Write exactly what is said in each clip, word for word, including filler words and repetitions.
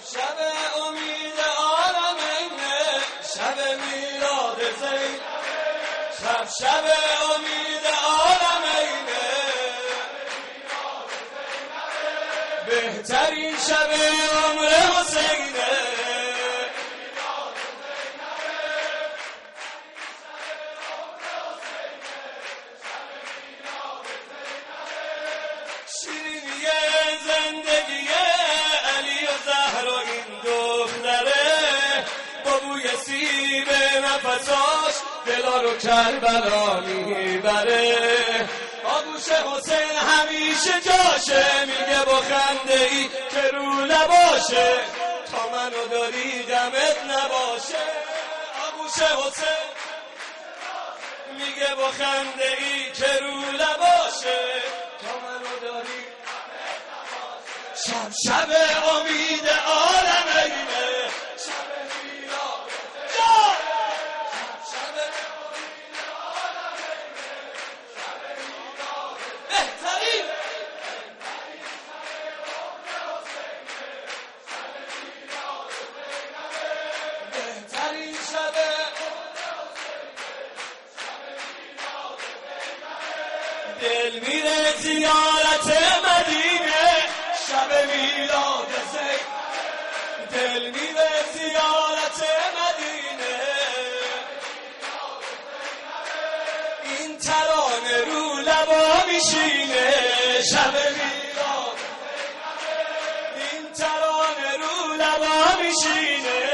شب امید عالمینه، شب میلاد زینب، شب شب امید عالمینه، بهترین شب عمر حسینه. شیرینی زندگی علی و زهرا این دختره، با بوی سیب نفساش دلا رو کربلا میبره. آغوش حسین همیشه جاشه، میگه با خنده ای که رو لباشه، تا منو داری غمت نباشه. آغوش حسین میگه با خنده ای که رو لباشه، تا منو داری غمت نباشه. شب شب امید عالمینه، شب میلاد زینب، شب شب امید عالمینه، شب میلاد بهترین بهترین شب عمر حسینه، شب میلاد زینب، بهترین شب عمر حسینه، شب میلاد زینب. دل میره زیارت مدینه، شب میلاد زینب، دل میره زیارت مدینه. این ترانه رو لبا میشینه، شب میلاد زینب، این ترانه رو لبا میشینه.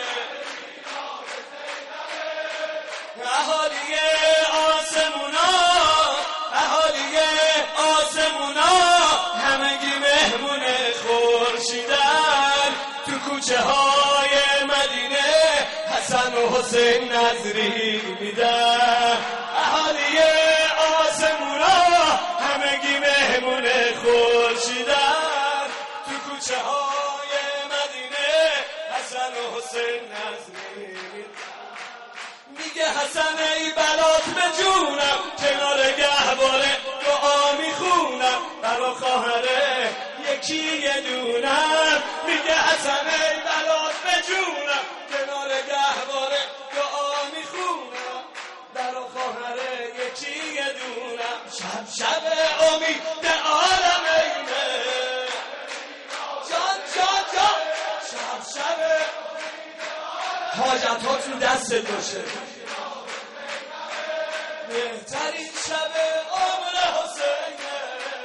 اهالی آسمونا، اهالی آسمونا، همگی مهمون خورشیدن. تو کوچه های مدینه حسن و حسین نظری میدن. اهالی آسمونا، همگی مهمون خورشیدن. تو کوچه های مدینه حسن و حسین نظری میدن. میگه حسن ای بلات به جونم، کنار گهواره دعا میخونم، برا خواهره یکی یه دونم. میگه حسن ای بلات به جونم، کنار گهواره دعا میخونم، برا خواهره یکی یه دونم. شب شب امید عالمینه، جان جان جان، شب شب حاجت ها تو دست باشه. بهترین شب عمر حسینه،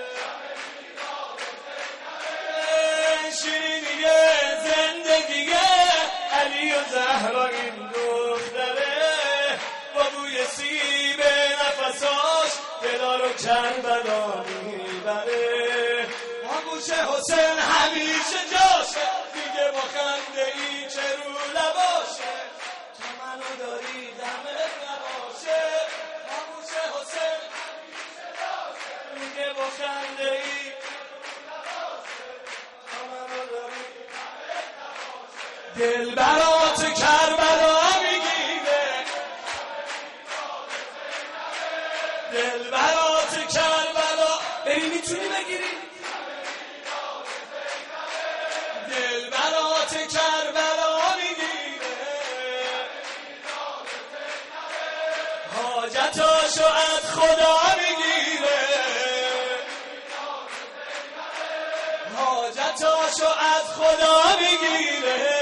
شیرینی زندگی علی و زهرا این دختره، با بوی سیب نفساش دلا رو کربلا میبره. آغوش حسین همیشه جاشه، میگه با خنده ای چه رو لباشه، تا منو داری غمت نباشه. آغوش حسین همیشه جاشه، میگه با خنده ای تا منو داری غمت نباشه. دل برات کربلا میگیره، دل برات کربلا بری میتونی بگیری. دل برات کربلا میگیره، حاجتاشو از خدا میگیره، حاجتاشو از خدا میگیره.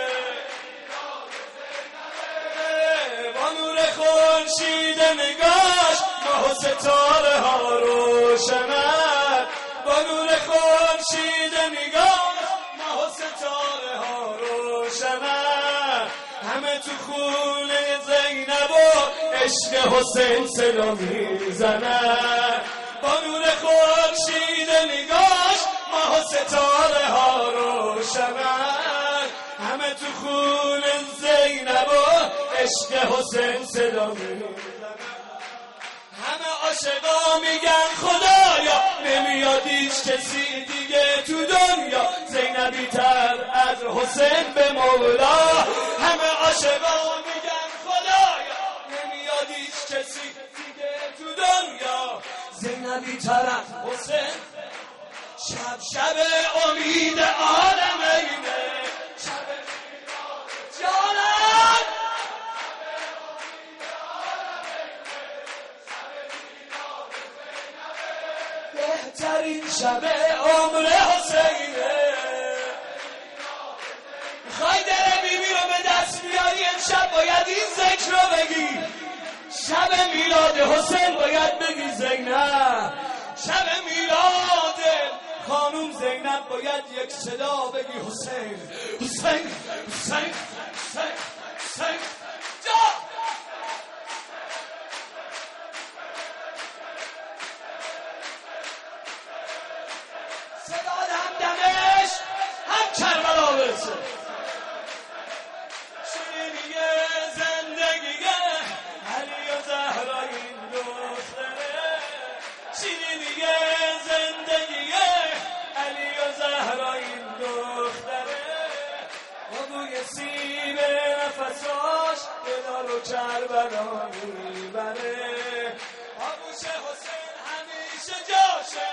با نور خورشید نگاش ماه و ستاره ها روشنن، با نور خورشید نگاش ماه و ستاره ها روشنن. همه تو خونه زینب و عشق حسین صدا میزنن، با نور خورشید نگاش ماه و ستاره ها روشنن. همه تو خونه زینب و عشق حسین صدا میزنن. همه عاشقا میگن خدایا نمیاد هیچ کسی دیگه تو دنیا زینبی تر از حسین به مولا. همه عاشقا میگن خدایا نمیاد هیچ کسی دیگه تو دنیا زینبی تر از حسین. شب شب امید عالمینه، شب میلاد حسین باید بگی زینب، شب میلاد خانوم زینب باید یک صدا بگی حسین حسین حسین حسین حسین جا. صدا هم دمشق هم کربلا برسه. شیرینی زندگی علی و زهرا این دختره، شیرینی زندگی علی و زهرا این دختره، با بوی سیب نفساش دلار و کربلا میبره، آغوش حسین همیشه جاشه،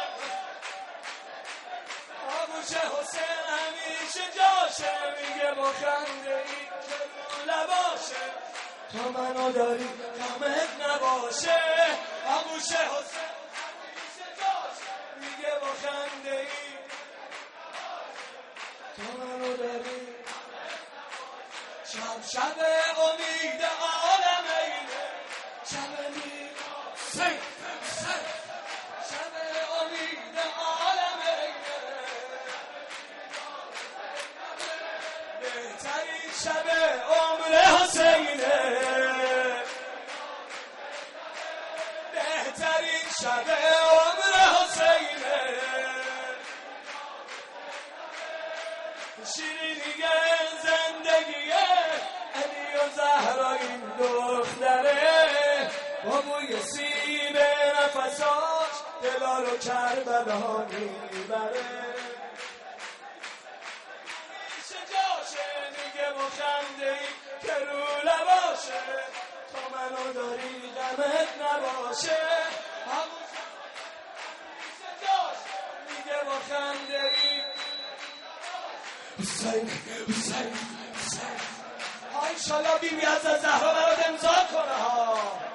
آغوش حسین همیشه جاشه، میگه با خنده این که رو لباشه تا منو داری غمت نباشه، آغوش حسین همیشه جاشه، میگه با خنده این تا منو داری. شب شب امید عالم اینه، شب میلاد حسین حسین، شب امید عالم اینه، بهترین شب عمر حسینه، بهترین شب عمر حسینه، شیرینی زندگی علی و زهرا این دختره، با بوی سیب نفساش دلار و کربلا میبره، همیشه جاشه، میگه با خنده ای که رو لباشه تا منو داری غمت نباشه، همیشه جاشه، میگه با خنده ای حسین حسین حسین. ها انشالله بیبی از زهرا برات امضا کنه ها.